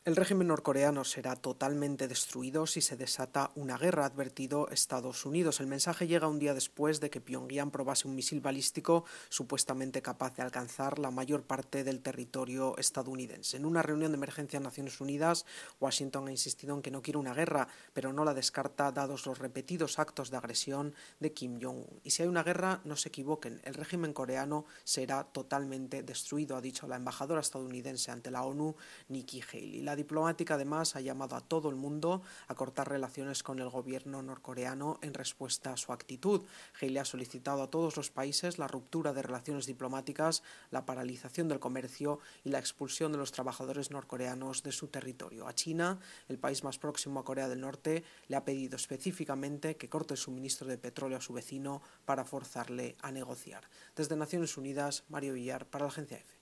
El régimen norcoreano será totalmente destruido si se desata una guerra, ha advertido Estados Unidos. El mensaje llega un día después de que Pyongyang probase un misil balístico supuestamente capaz de alcanzar la mayor parte del territorio estadounidense. En una reunión de emergencia en Naciones Unidas, Washington ha insistido en que no quiere una guerra, pero no la descarta dados los repetidos actos de agresión de Kim Jong-un. Y si hay una guerra, no se equivoquen, el régimen coreano será totalmente destruido, ha dicho la embajadora estadounidense ante la ONU, Nikki Haley. La diplomática, además, ha llamado a todo el mundo a cortar relaciones con el gobierno norcoreano en respuesta a su actitud. Haley ha solicitado a todos los países la ruptura de relaciones diplomáticas, la paralización del comercio y la expulsión de los trabajadores norcoreanos de su territorio. A China, el país más próximo a Corea del Norte, le ha pedido específicamente que corte el suministro de petróleo a su vecino para forzarle a negociar. Desde Naciones Unidas, Mario Villar para la Agencia EFE.